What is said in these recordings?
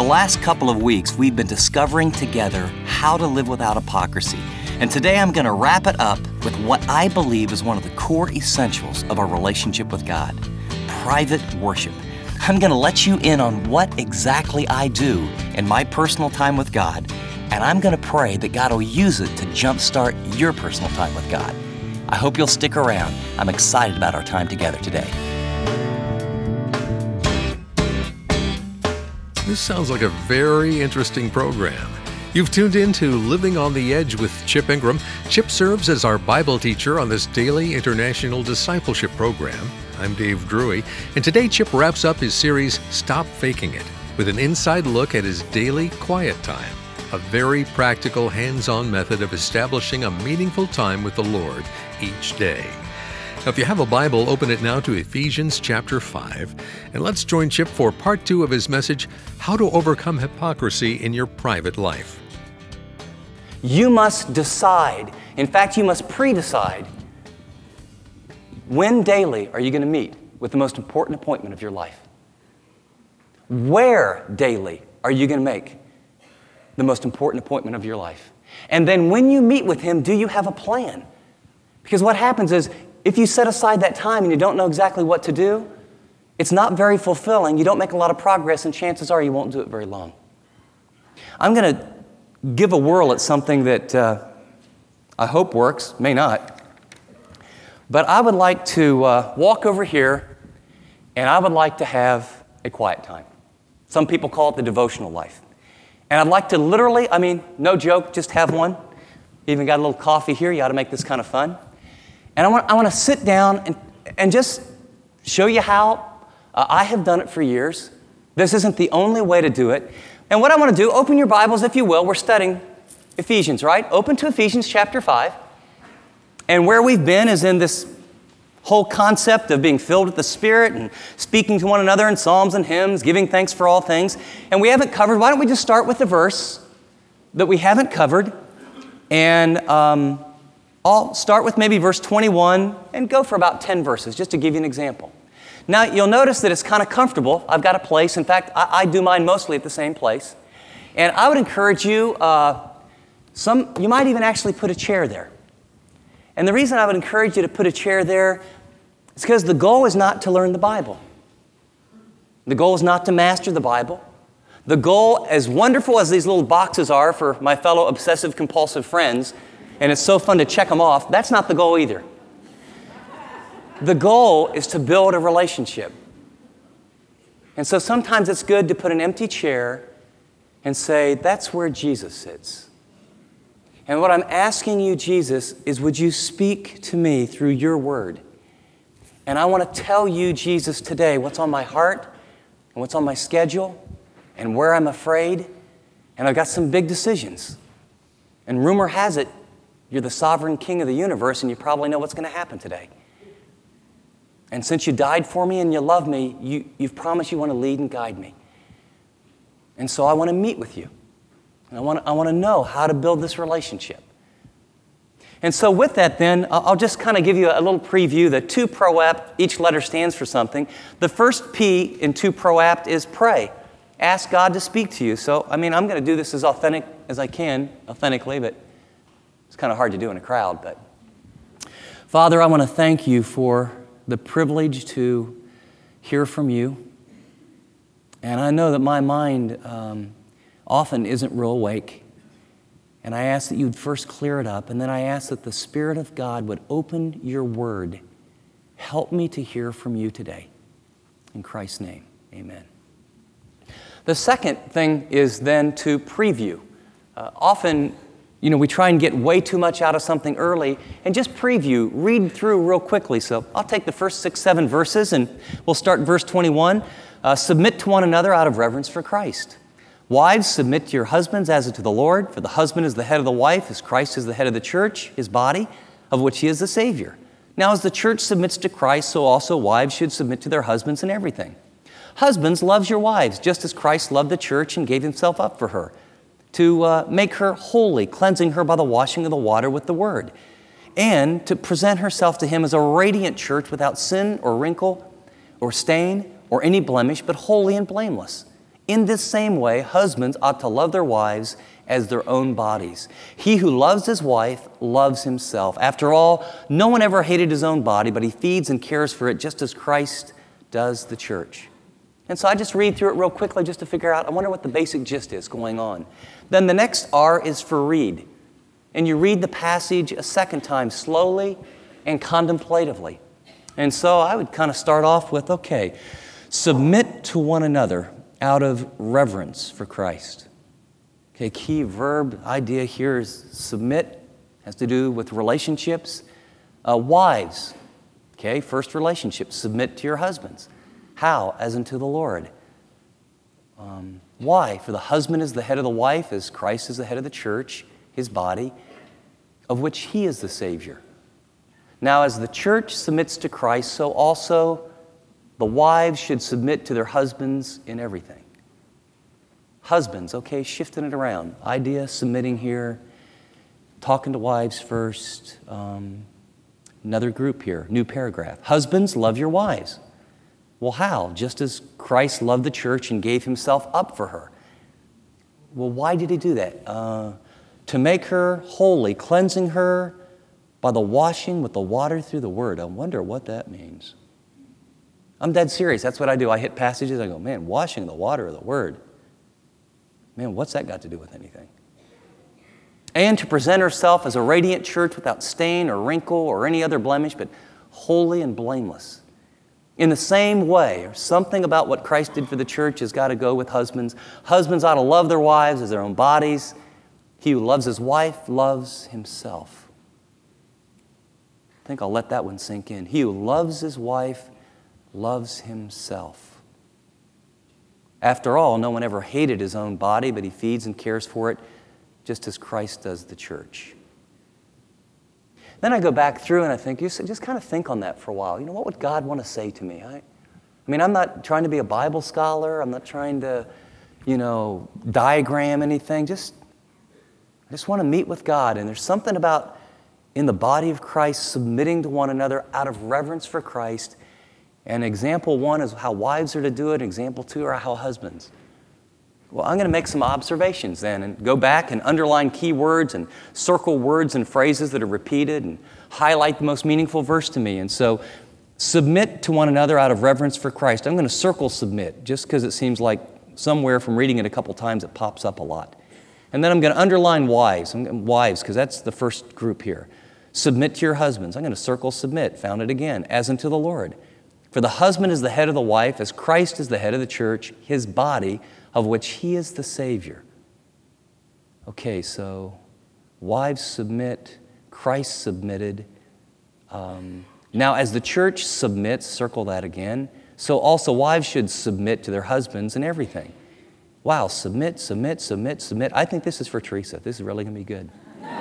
last couple of weeks, we've been discovering together how to live without hypocrisy. And today I'm going to wrap it up with what I believe is one of the core essentials of our relationship with God: private worship. I'm going to let you in on what exactly I do in my personal time with God, and I'm going to pray that God will use it to jumpstart your personal time with God. I hope you'll stick around. I'm excited about our time together today. This sounds like a very interesting program. You've tuned in to Living on the Edge with Chip Ingram. Chip serves as our Bible teacher on this daily international discipleship program. I'm Dave Drury, and today Chip wraps up his series, Stop Faking It, with an inside look at his daily quiet time, a very practical, hands-on method of establishing a meaningful time with the Lord each day. Now, if you have a Bible, open it now to Ephesians chapter 5, and let's join Chip for part 2 of his message, How to Overcome Hypocrisy in Your Private Life. You must decide, in fact, you must pre-decide, when daily are you going to meet with the most important appointment of your life? Where daily are you going to make the most important appointment of your life? And then when you meet with Him, do you have a plan? Because what happens is, if you set aside that time and you don't know exactly what to do, it's not very fulfilling, you don't make a lot of progress, and chances are you won't do it very long. I'm going to give a whirl at something that I hope works, may not. But I would like to walk over here, and I would like to have a quiet time. Some people call it the devotional life. And I'd like to literally, no joke, just have one. Even got a little coffee here, you ought to make this kind of fun. And I want to sit down and just show you how I have done it for years. This isn't the only way to do it. And what I want to do, open your Bibles if you will. We're studying Ephesians, right? Open to Ephesians chapter 5. And where we've been is in this whole concept of being filled with the Spirit and speaking to one another in psalms and hymns, giving thanks for all things. And we haven't covered, why don't we just start with the verse that we haven't covered, and I'll start with maybe verse 21 and go for about 10 verses, just to give you an example. Now, you'll notice that it's kind of comfortable. I've got a place. In fact, I do mine mostly at the same place. And I would encourage you, you might even actually put a chair there. And the reason I would encourage you to put a chair there is because the goal is not to learn the Bible. The goal is not to master the Bible. The goal, as wonderful as these little boxes are for my fellow obsessive-compulsive friends, and it's so fun to check them off, that's not the goal either. The goal is to build a relationship. And so sometimes it's good to put an empty chair and say, that's where Jesus sits. And what I'm asking you, Jesus, is would you speak to me through your word? And I want to tell you, Jesus, today what's on my heart and what's on my schedule and where I'm afraid. And I've got some big decisions. And rumor has it, you're the sovereign king of the universe, and you probably know what's going to happen today. And since you died for me and you love me, you've promised you want to lead and guide me. And so I want to meet with you. And I want to know how to build this relationship. And so with that then, I'll just kind of give you a little preview. The 2 proapt, each letter stands for something. The first P in 2 proapt is pray. Ask God to speak to you. So, I'm going to do this as authentic as I can, authentically, but it's kind of hard to do in a crowd. But Father, I want to thank you for the privilege to hear from you. And I know that my mind often isn't real awake. And I ask that you'd first clear it up, and then I ask that the Spirit of God would open your word. Help me to hear from you today. In Christ's name, amen. The second thing is then to preview. Often, we try and get way too much out of something early and just preview, read through real quickly. So I'll take the first 6, 7 verses, and we'll start verse 21. Submit to one another out of reverence for Christ. Wives, submit to your husbands as to the Lord, for the husband is the head of the wife, as Christ is the head of the church, his body, of which he is the Savior. Now, as the church submits to Christ, so also wives should submit to their husbands in everything. Husbands, love your wives, just as Christ loved the church and gave himself up for her, to make her holy, cleansing her by the washing of the water with the word, and to present herself to him as a radiant church without sin or wrinkle or stain or any blemish, but holy and blameless. In this same way, husbands ought to love their wives as their own bodies. He who loves his wife loves himself. After all, no one ever hated his own body, but he feeds and cares for it just as Christ does the church. And so I just read through it real quickly just to figure out, I wonder what the basic gist is going on. Then the next R is for read. And you read the passage a second time slowly and contemplatively. And so I would kind of start off with, okay, submit to one another out of reverence for Christ. Okay, key verb idea here is submit, has to do with relationships. Wives, okay, first relationship, submit to your husbands. How? As unto the Lord. Why? For the husband is the head of the wife, as Christ is the head of the church, his body, of which he is the Savior. Now, as the church submits to Christ, so also the wives should submit to their husbands in everything. Husbands, okay, shifting it around. Idea, submitting here, talking to wives first. Another group here, new paragraph. Husbands, love your wives. Well, how? Just as Christ loved the church and gave himself up for her. Well, why did he do that? To make her holy, cleansing her by the washing with the water through the word. I wonder what that means. I'm dead serious. That's what I do. I hit passages. I go, man, washing the water of the word. Man, what's that got to do with anything? And to present herself as a radiant church without stain or wrinkle or any other blemish, but holy and blameless. In the same way, or something about what Christ did for the church has got to go with husbands. Husbands ought to love their wives as their own bodies. He who loves his wife loves himself. I think I'll let that one sink in. He who loves his wife loves himself. After all, no one ever hated his own body, but he feeds and cares for it just as Christ does the church. Then I go back through and I think, just kind of think on that for a while. You know, what would God want to say to me? I mean, I'm not trying to be a Bible scholar. I'm not trying to, diagram anything. I just want to meet with God. And there's something about in the body of Christ submitting to one another out of reverence for Christ. And example 1 is how wives are to do it. Example 2 are how husbands. Well, I'm going to make some observations then and go back and underline key words and circle words and phrases that are repeated and highlight the most meaningful verse to me. And so submit to one another out of reverence for Christ. I'm going to circle submit just because it seems like somewhere from reading it a couple times it pops up a lot. And then I'm going to underline wives. Wives, because that's the first group here. Submit to your husbands. I'm going to circle submit, found it again, as unto the Lord. For the husband is the head of the wife, as Christ is the head of the church, his body, of which he is the Savior. Okay, so wives submit, Christ submitted. Now, as the church submits, circle that again, so also wives should submit to their husbands in everything. Wow, submit, submit, submit, submit. I think this is for Teresa. This is really going to be good.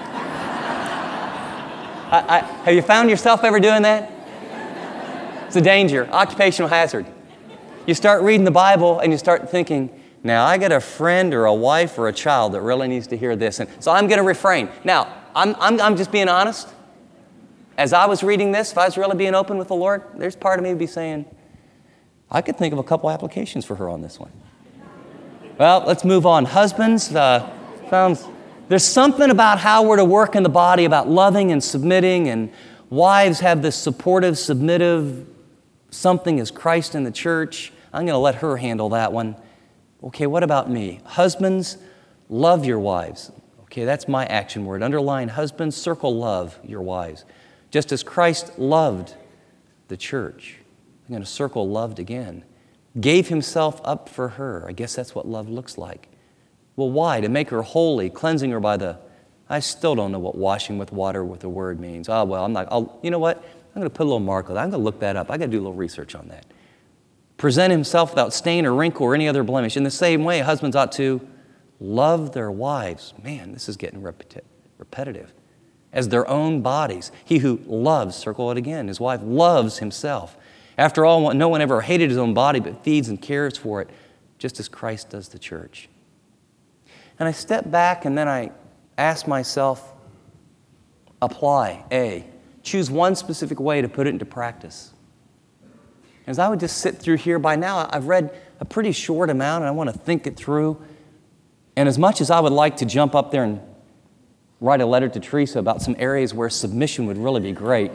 Have you found yourself ever doing that? It's a danger, occupational hazard. You start reading the Bible and you start thinking, now I got a friend or a wife or a child that really needs to hear this. And so I'm going to refrain. Now, I'm just being honest. As I was reading this, if I was really being open with the Lord, there's part of me would be saying, I could think of a couple applications for her on this one. Well, let's move on. Husbands, there's something about how we're to work in the body, about loving and submitting, and wives have this supportive, submissive something as Christ in the church. I'm going to let her handle that one. Okay, what about me? Husbands, love your wives. Okay, that's my action word. Underline husbands, circle love your wives. Just as Christ loved the church. I'm going to circle loved again. Gave himself up for her. I guess that's what love looks like. Well, why? To make her holy, cleansing her by I still don't know what washing with water with the word means. You know what? I'm going to put a little mark on that. I'm going to look that up. I got to do a little research on that. Present himself without stain or wrinkle or any other blemish. In the same way, husbands ought to love their wives. Man, this is getting repetitive. As their own bodies. He who loves, circle it again, his wife loves himself. After all, no one ever hated his own body, but feeds and cares for it, just as Christ does the church. And I step back and then I ask myself, apply, A. Choose one specific way to put it into practice. As I would just sit through here, by now I've read a pretty short amount, and I want to think it through. And as much as I would like to jump up there and write a letter to Teresa about some areas where submission would really be great,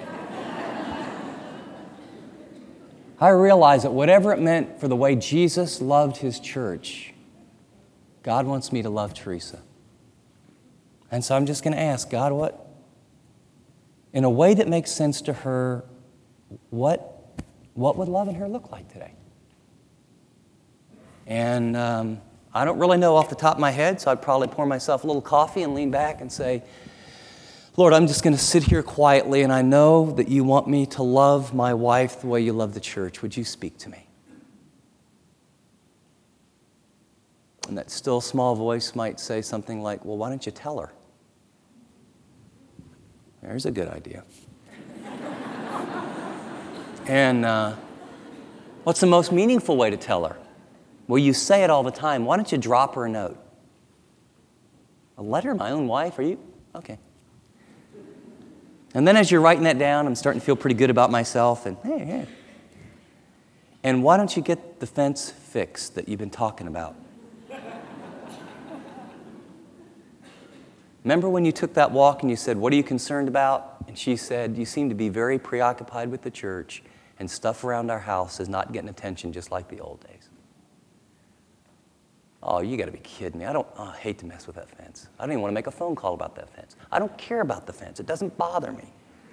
I realize that whatever it meant for the way Jesus loved His church, God wants me to love Teresa. And so I'm just going to ask, God, what, in a way that makes sense to her, what would loving her look like today? And I don't really know off the top of my head, so I'd probably pour myself a little coffee and lean back and say, Lord, I'm just going to sit here quietly, and I know that you want me to love my wife the way you love the church. Would you speak to me? And that still small voice might say something like, well, why don't you tell her? There's a good idea. And what's the most meaningful way to tell her? Well, you say it all the time. Why don't you drop her a note? A letter? My own wife? Are you? Okay. And then as you're writing that down, I'm starting to feel pretty good about myself. And hey. And why don't you get the fence fixed that you've been talking about? Remember when you took that walk and you said, what are you concerned about? And she said, you seem to be very preoccupied with the church, and stuff around our house is not getting attention just like the old days. Oh, you got to be kidding me. I hate to mess with that fence. I don't even want to make a phone call about that fence. I don't care about the fence. It doesn't bother me.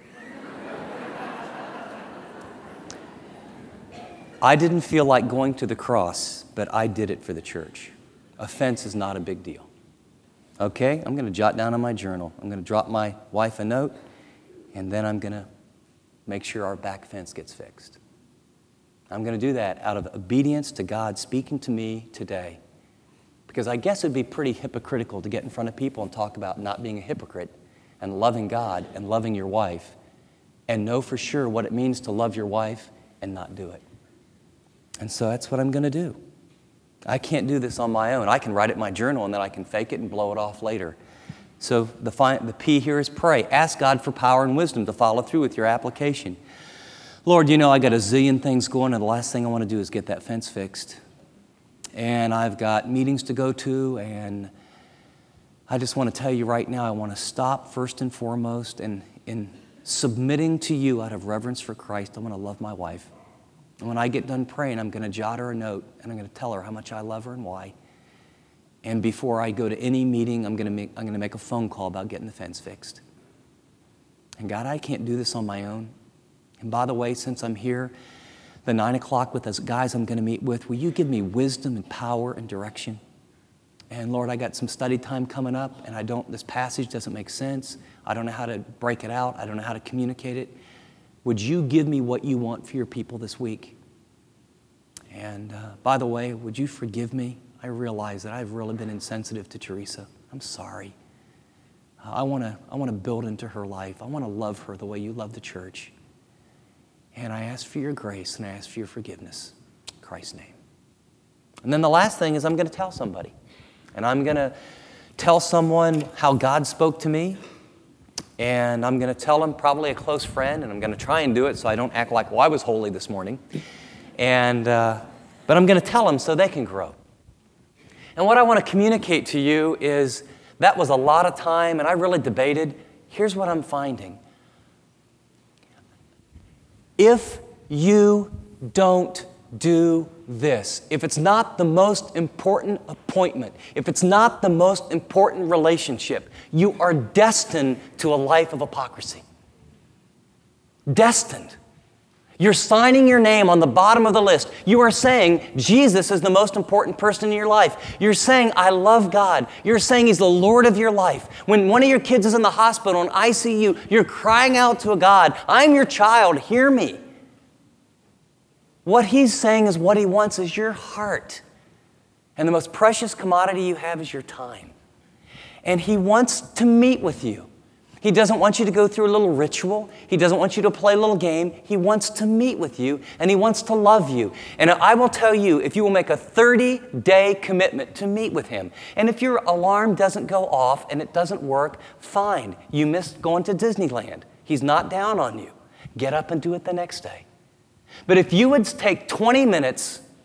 I didn't feel like going to the cross, but I did it for the church. A fence is not a big deal. Okay, I'm going to jot down on my journal. I'm going to drop my wife a note, and then I'm going to make sure our back fence gets fixed. I'm going to do that out of obedience to God speaking to me today. Because I guess it'd be pretty hypocritical to get in front of people and talk about not being a hypocrite and loving God and loving your wife and know for sure what it means to love your wife and not do it. And so that's what I'm going to do. I can't do this on my own. I can write it in my journal and then I can fake it and blow it off later. So the P here is pray. Ask God for power and wisdom to follow through with your application. Lord, you know I got a zillion things going, and the last thing I want to do is get that fence fixed. And I've got meetings to go to, and I just want to tell you right now, I want to stop first and foremost, and in submitting to you out of reverence for Christ, I want to love my wife. And when I get done praying, I'm going to jot her a note, and I'm going to tell her how much I love her and why. And before I go to any meeting, I'm going to make a phone call about getting the fence fixed. And God, I can't do this on my own. And by the way, since I'm here, the 9 o'clock with those guys I'm going to meet with, will you give me wisdom and power and direction? And Lord, I got some study time coming up, and this passage doesn't make sense. I don't know how to break it out. I don't know how to communicate it. Would you give me what you want for your people this week? And by the way, would you forgive me? I realize that I've really been insensitive to Teresa. I'm sorry. I want to build into her life. I want to love her the way you love the church. And I ask for your grace and I ask for your forgiveness. In Christ's name. And then the last thing is I'm going to tell somebody. And I'm going to tell someone how God spoke to me. And I'm going to tell them, probably a close friend, and I'm going to try and do it so I don't act like, well, I was holy this morning. And but I'm going to tell them so they can grow. And what I want to communicate to you is that was a lot of time, and I really debated. Here's what I'm finding. If you don't do this, if it's not the most important appointment, if it's not the most important relationship, you are destined to a life of hypocrisy. Destined. You're signing your name on the bottom of the list. You are saying Jesus is the most important person in your life. You're saying, I love God. You're saying He's the Lord of your life. When one of your kids is in the hospital in ICU, you're crying out to a God, I'm your child, hear me. What He's saying is what He wants is your heart. And the most precious commodity you have is your time. And He wants to meet with you. He doesn't want you to go through a little ritual. He doesn't want you to play a little game. He wants to meet with you, and He wants to love you. And I will tell you, if you will make a 30-day commitment to meet with Him, and if your alarm doesn't go off and it doesn't work, fine. You missed going to Disneyland. He's not down on you. Get up and do it the next day. But if you would take 20 minutes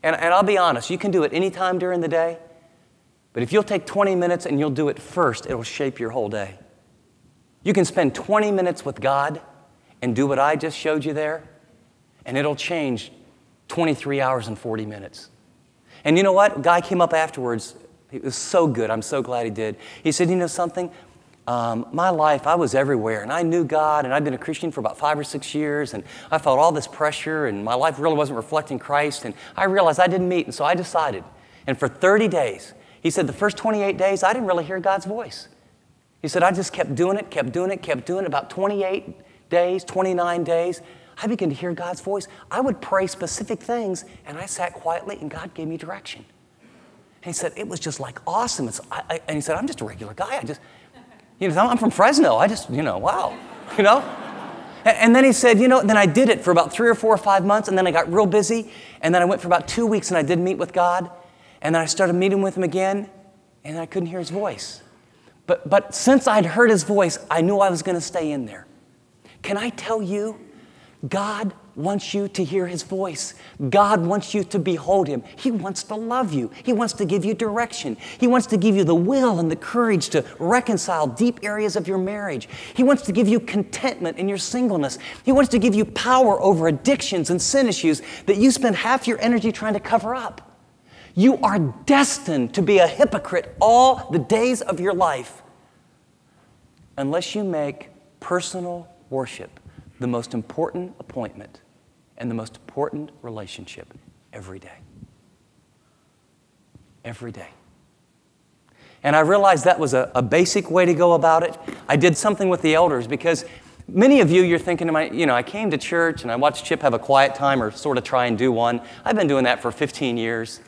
And I'll be honest, you can do it anytime during the day, but if you'll take 20 minutes and you'll do it first, it'll shape your whole day. You can spend 20 minutes with God and do what I just showed you there, and it'll change 23 hours and 40 minutes. And you know what? A guy came up afterwards. It was so good. I'm so glad he did. He said, you know something? My life, I was everywhere, and I knew God, and I'd been a Christian for about 5 or 6 years, and I felt all this pressure, and my life really wasn't reflecting Christ, and I realized I didn't meet, and so I decided. And for 30 days, he said the first 28 days, I didn't really hear God's voice. He said, I just kept doing it. About 28 days, 29 days, I began to hear God's voice. I would pray specific things, and I sat quietly, and God gave me direction. And he said, it was just like awesome. And he said, I'm just a regular guy. I'm from Fresno. Wow. And then he said, then I did it for about 3 or 4 or 5 months, and then I got real busy, and then I went for about 2 weeks, and I did meet with God, and then I started meeting with him again, and I couldn't hear his voice. But since I'd heard his voice, I knew I was going to stay in there. Can I tell you, God wants you to hear his voice. God wants you to behold him. He wants to love you. He wants to give you direction. He wants to give you the will and the courage to reconcile deep areas of your marriage. He wants to give you contentment in your singleness. He wants to give you power over addictions and sin issues that you spend half your energy trying to cover up. You are destined to be a hypocrite all the days of your life unless you make personal worship the most important appointment and the most important relationship every day. Every day. And I realized that was a basic way to go about it. I did something with the elders because many of you, you're thinking, I came to church and I watched Chip have a quiet time or sort of try and do one. I've been doing that for 15 years.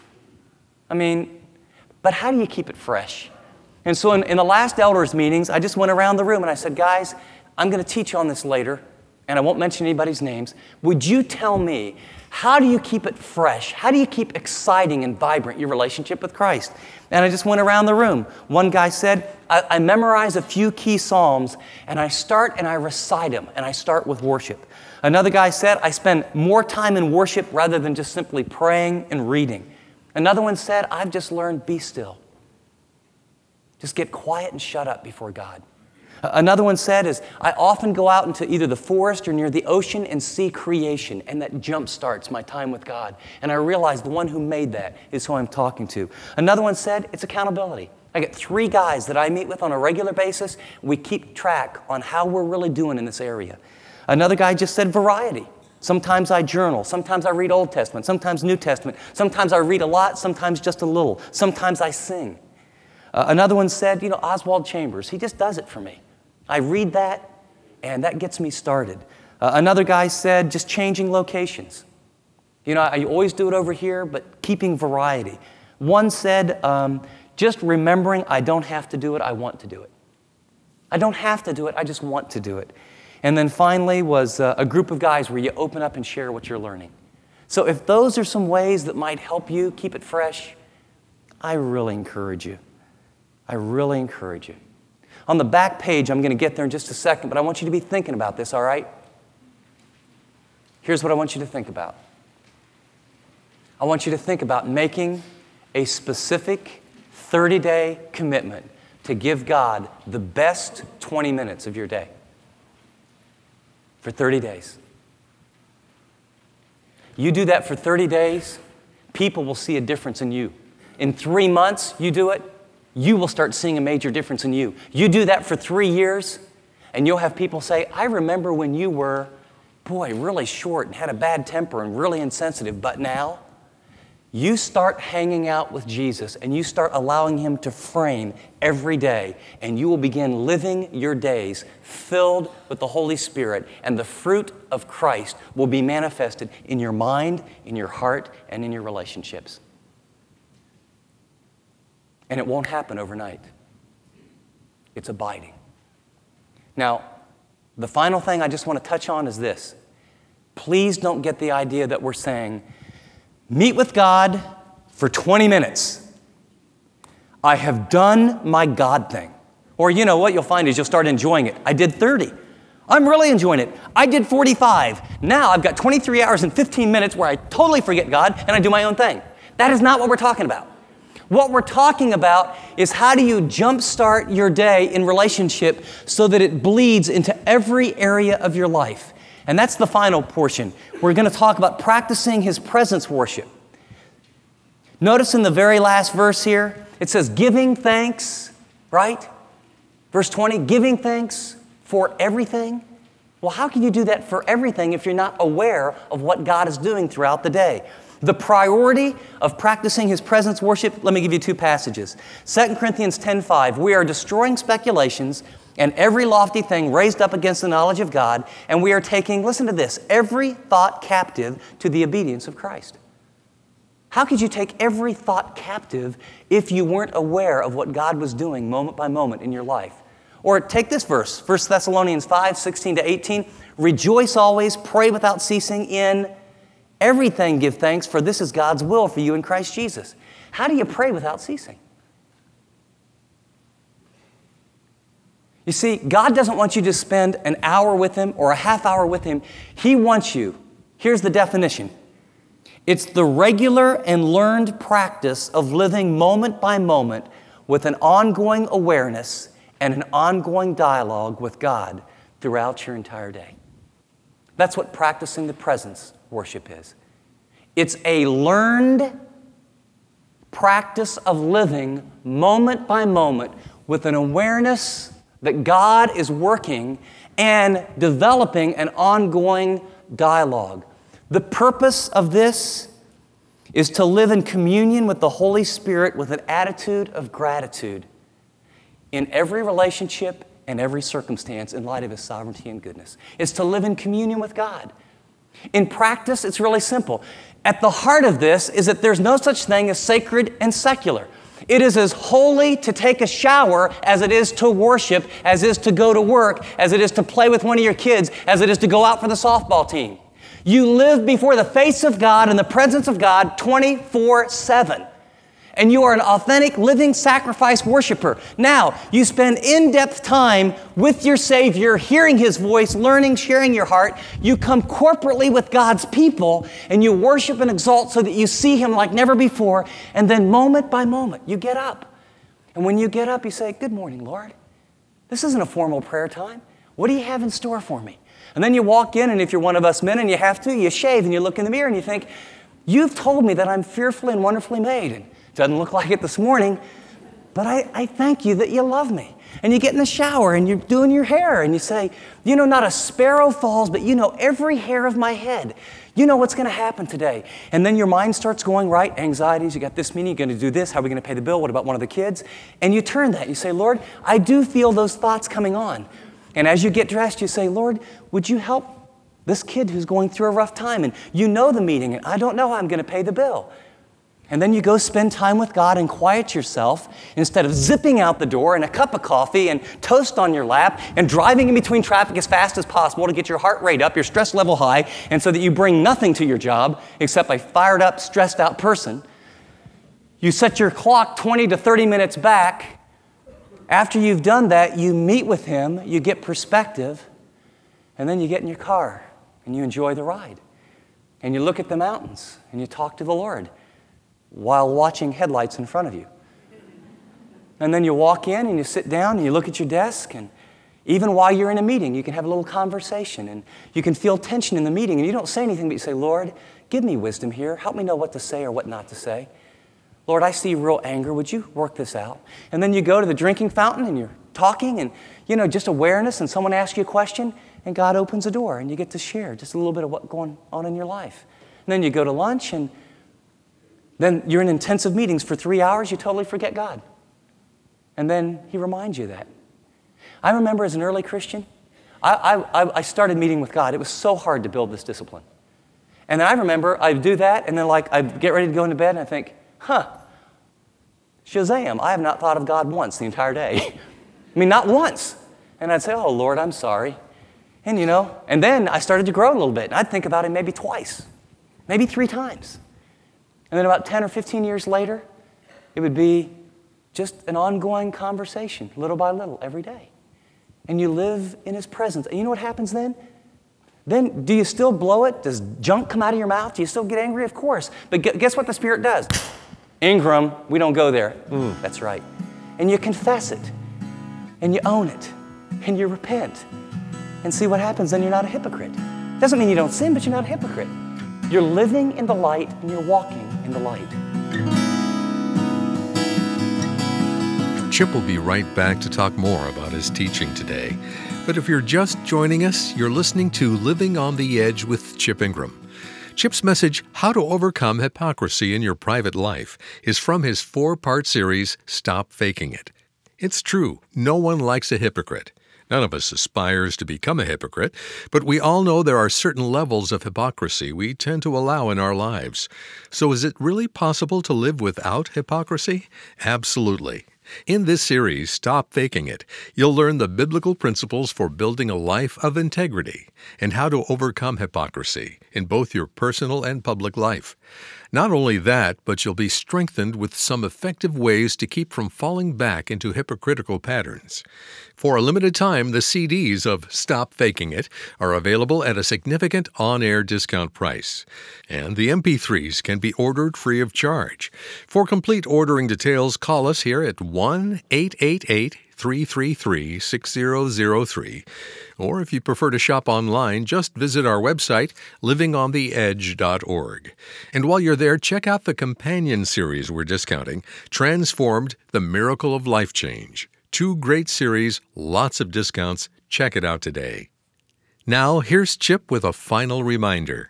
But how do you keep it fresh? And so in the last elders meetings, I just went around the room and I said, guys, I'm going to teach on this later, and I won't mention anybody's names. Would you tell me, how do you keep it fresh? How do you keep exciting and vibrant your relationship with Christ? And I just went around the room. One guy said, I memorize a few key psalms, and I start and I recite them, and I start with worship. Another guy said, I spend more time in worship rather than just simply praying and reading. Another one said, I've just learned, be still. Just get quiet and shut up before God. Another one said is, I often go out into either the forest or near the ocean and see creation, and that jump starts my time with God. And I realize the one who made that is who I'm talking to. Another one said, it's accountability. I get 3 guys that I meet with on a regular basis. We keep track on how we're really doing in this area. Another guy just said variety. Sometimes I journal. Sometimes I read Old Testament. Sometimes New Testament. Sometimes I read a lot. Sometimes just a little. Sometimes I sing. Another one said, Oswald Chambers. He just does it for me. I read that, and that gets me started. Another guy said, just changing locations. I always do it over here, but keeping variety. One said, just remembering I don't have to do it, I want to do it. I don't have to do it, I just want to do it. And then finally was a group of guys where you open up and share what you're learning. So if those are some ways that might help you keep it fresh, I really encourage you. I really encourage you. On the back page, I'm going to get there in just a second, but I want you to be thinking about this, all right? Here's what I want you to think about. I want you to think about making a specific 30-day commitment to give God the best 20 minutes of your day for 30 days. You do that for 30 days, people will see a difference in you. In 3 months, you do it, you will start seeing a major difference in you. You do that for 3 years, and you'll have people say, I remember when you were, really short and had a bad temper and really insensitive, but now you start hanging out with Jesus and you start allowing him to frame every day, and you will begin living your days filled with the Holy Spirit, and the fruit of Christ will be manifested in your mind, in your heart, and in your relationships. And it won't happen overnight. It's abiding. Now, the final thing I just want to touch on is this. Please don't get the idea that we're saying, meet with God for 20 minutes. I have done my God thing. Or you know what you'll find is you'll start enjoying it. I did 30. I'm really enjoying it. I did 45. Now I've got 23 hours and 15 minutes where I totally forget God and I do my own thing. That is not what we're talking about. What we're talking about is how do you jumpstart your day in relationship so that it bleeds into every area of your life. And that's the final portion. We're going to talk about practicing His presence worship. Notice in the very last verse here, it says giving thanks, right? Verse 20, giving thanks for everything. Well, how can you do that for everything if you're not aware of what God is doing throughout the day? The priority of practicing His presence worship, let me give you two passages. 2 Corinthians 10:5, we are destroying speculations and every lofty thing raised up against the knowledge of God, and we are taking, listen to this, every thought captive to the obedience of Christ. How could you take every thought captive if you weren't aware of what God was doing moment by moment in your life? Or take this verse, 1 Thessalonians 5:16-18, rejoice always, pray without ceasing, in everything give thanks, for this is God's will for you in Christ Jesus. How do you pray without ceasing? You see, God doesn't want you to spend an hour with Him or a half hour with Him. He wants you, here's the definition. It's the regular and learned practice of living moment by moment with an ongoing awareness and an ongoing dialogue with God throughout your entire day. That's what practicing the presence worship is. It's a learned practice of living moment by moment with an awareness that God is working and developing an ongoing dialogue. The purpose of this is to live in communion with the Holy Spirit with an attitude of gratitude in every relationship and every circumstance in light of His sovereignty and goodness. It's to live in communion with God. In practice, it's really simple. At the heart of this is that there's no such thing as sacred and secular. It is as holy to take a shower as it is to worship, as it is to go to work, as it is to play with one of your kids, as it is to go out for the softball team. You live before the face of God and the presence of God 24/7. And you are an authentic, living sacrifice worshiper. Now, you spend in-depth time with your Savior, hearing His voice, learning, sharing your heart. You come corporately with God's people, and you worship and exalt so that you see Him like never before. And then moment by moment, you get up. And when you get up, you say, good morning, Lord. This isn't a formal prayer time. What do you have in store for me? And then you walk in, and if you're one of us men and you have to, you shave and you look in the mirror and you think, you've told me that I'm fearfully and wonderfully made. And doesn't look like it this morning, but I thank you that you love me. And you get in the shower and you're doing your hair and you say, you know, not a sparrow falls, but you know every hair of my head. You know what's going to happen today. And then your mind starts going, right, anxieties, you got this meeting, you're going to do this, how are we going to pay the bill, what about one of the kids? And you turn that, you say, Lord, I do feel those thoughts coming on. And as you get dressed, you say, Lord, would you help this kid who's going through a rough time? And you know the meeting, and I don't know how I'm going to pay the bill. And then you go spend time with God and quiet yourself instead of zipping out the door and a cup of coffee and toast on your lap and driving in between traffic as fast as possible to get your heart rate up, your stress level high, and so that you bring nothing to your job except a fired up, stressed out person. You set your clock 20 to 30 minutes back. After you've done that, you meet with Him, you get perspective, and then you get in your car and you enjoy the ride. And you look at the mountains and you talk to the Lord while watching headlights in front of you. And then you walk in and you sit down and you look at your desk, and even while you're in a meeting, you can have a little conversation and you can feel tension in the meeting and you don't say anything, but you say, Lord, give me wisdom here. Help me know what to say or what not to say. Lord, I see real anger. Would you work this out? And then you go to the drinking fountain and you're talking and, you know, just awareness, and someone asks you a question and God opens a door and you get to share just a little bit of what's going on in your life. And then you go to lunch and then you're in intensive meetings for 3 hours, you totally forget God. And then He reminds you of that. I remember as an early Christian, I started meeting with God. It was so hard to build this discipline. And then I remember I'd do that, and then I'd get ready to go into bed, and I think, Shazam, I have not thought of God once the entire day. I mean, not once. And I'd say, oh, Lord, I'm sorry. And and then I started to grow a little bit, and I'd think about Him maybe twice, maybe 3 times. And then about 10 or 15 years later, it would be just an ongoing conversation, little by little, every day. and you live in His presence. And you know what happens then? Then do you still blow it? Does junk come out of your mouth? Do you still get angry? Of course. But guess what the Spirit does? Ingram, we don't go there. That's right. And you confess it, and you own it, and you repent. And see what happens, then you're not a hypocrite. Doesn't mean you don't sin, but you're not a hypocrite. You're living in the light, and you're walking in the light. Chip will be right back to talk more about his teaching today. But if you're just joining us, you're listening to Living on the Edge with Chip Ingram. Chip's message, How to Overcome Hypocrisy in Your Private Life, is from his 4-part series, Stop Faking It. It's true, no one likes a hypocrite. None of us aspires to become a hypocrite, but we all know there are certain levels of hypocrisy we tend to allow in our lives. So is it really possible to live without hypocrisy? Absolutely. In this series, Stop Faking It, you'll learn the biblical principles for building a life of integrity and how to overcome hypocrisy in both your personal and public life. Not only that, but you'll be strengthened with some effective ways to keep from falling back into hypocritical patterns. For a limited time, the CDs of Stop Faking It are available at a significant on-air discount price. And the MP3s can be ordered free of charge. For complete ordering details, call us here at 1-888-333-6003. Or if you prefer to shop online, just visit our website, livingontheedge.org. And while you're there, check out the companion series we're discounting, Transformed, The Miracle of Life Change. 2 great series, lots of discounts. Check it out today. Now, here's Chip with a final reminder.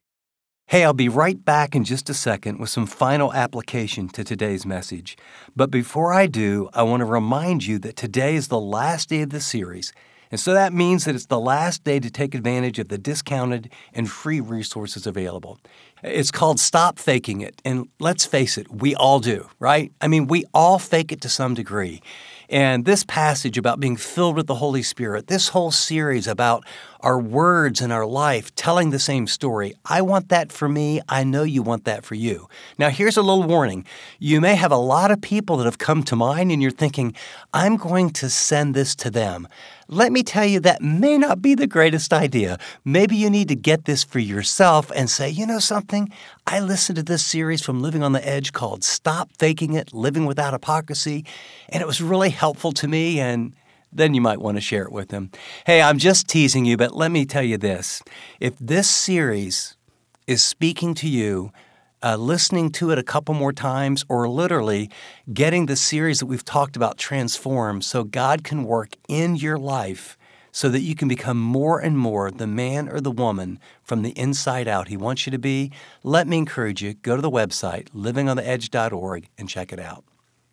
Hey, I'll be right back in just a second with some final application to today's message. But before I do, I want to remind you that today is the last day of the series. And so that means that it's the last day to take advantage of the discounted and free resources available. It's called Stop Faking It. And let's face it, we all do, right? I mean, we all fake it to some degree. And this passage about being filled with the Holy Spirit, this whole series about our words and our life telling the same story, I want that for me. I know you want that for you. Now, here's a little warning. You may have a lot of people that have come to mind and you're thinking, I'm going to send this to them. Let me tell you, that may not be the greatest idea. Maybe you need to get this for yourself and say, you know something? I listened to this series from Living on the Edge called Stop Faking It, Living Without Hypocrisy, and it was really helpful to me, and then you might want to share it with them. Hey, I'm just teasing you, but let me tell you this. If this series is speaking to you, listening to it a couple more times, or literally getting the series that we've talked about transformed so God can work in your life so that you can become more and more the man or the woman from the inside out He wants you to be, let me encourage you, go to the website, livingontheedge.org, and check it out.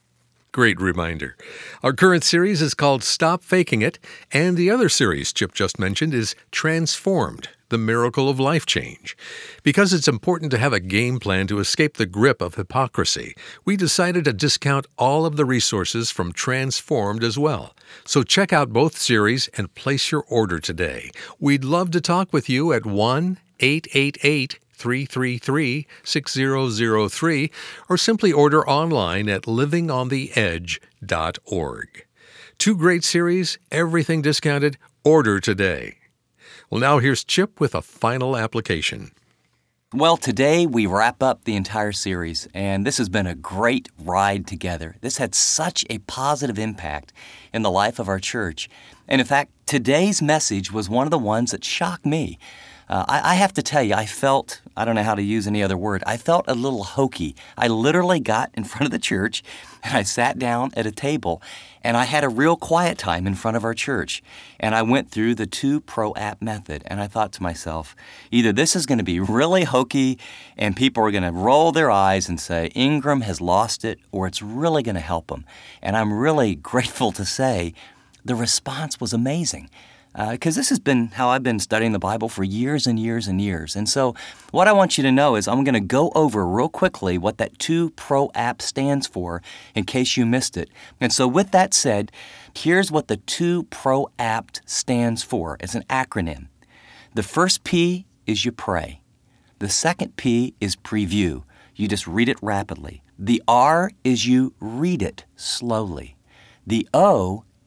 Great reminder. Our current series is called Stop Faking It, and the other series Chip just mentioned is Transformed, The Miracle of Life Change. Because it's important to have a game plan to escape the grip of hypocrisy, we decided to discount all of the resources from Transformed as well. So check out both series and place your order today. We'd love to talk with you at 1-888-333-6003 or simply order online at livingontheedge.org. 2 great series, everything discounted. Order today. Well, now here's Chip with a final application. Well, today we wrap up the entire series, and this has been a great ride together. This had such a positive impact in the life of our church. And in fact, today's message was one of the ones that shocked me. I have to tell you, I don't know how to use any other word, I felt a little hokey. I literally got in front of the church, and I sat down at a table, and I had a real quiet time in front of our church. And I went through the 2 Pro-App method, and I thought to myself, either this is going to be really hokey, and people are going to roll their eyes and say, Ingram has lost it, or it's really going to help them. And I'm really grateful to say the response was amazing. Because this has been how I've been studying the Bible for years and years and years. And so what I want you to know is I'm going to go over real quickly what that 2 Pro-App stands for in case you missed it. And so with that said, here's what the 2 Pro-App stands for. It's an acronym. The first P is you pray. The second P is preview. You just read it rapidly. The R is you read it slowly. The O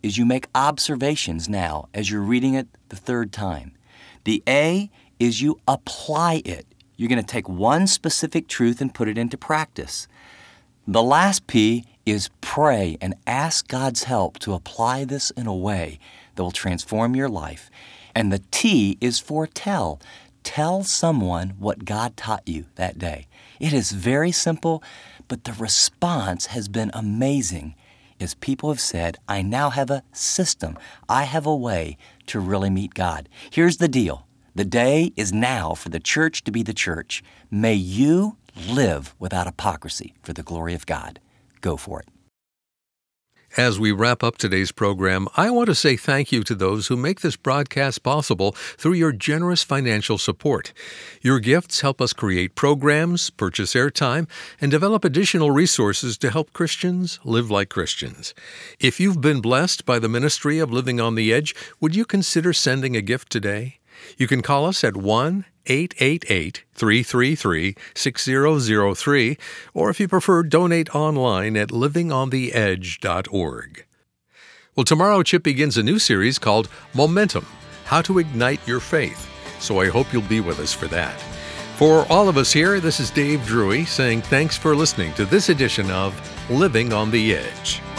is you make observations now as you're reading it the third time. The A is you apply it. You're going to take one specific truth and put it into practice. The last P is pray and ask God's help to apply this in a way that will transform your life. And the T is for tell. Tell someone what God taught you that day. It is very simple, but the response has been amazing as people have said, I now have a system. I have a way to really meet God. Here's the deal. The day is now for the church to be the church. May you live without hypocrisy for the glory of God. Go for it. As we wrap up today's program, I want to say thank you to those who make this broadcast possible through your generous financial support. Your gifts help us create programs, purchase airtime, and develop additional resources to help Christians live like Christians. If you've been blessed by the ministry of Living on the Edge, would you consider sending a gift today? You can call us at 1-888-333-6003, or if you prefer, donate online at livingontheedge.org. Well, tomorrow Chip begins a new series called Momentum, How to Ignite Your Faith, so I hope you'll be with us for that. For all of us here, this is Dave Drury saying thanks for listening to this edition of Living on the Edge.